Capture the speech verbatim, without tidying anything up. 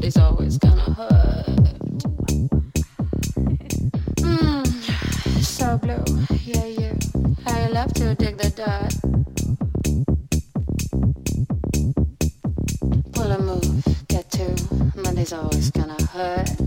Monday's always gonna hurt. Mm, so blue, yeah, you. How you love to dig the dirt. Pull a move, get to. Monday's always gonna hurt.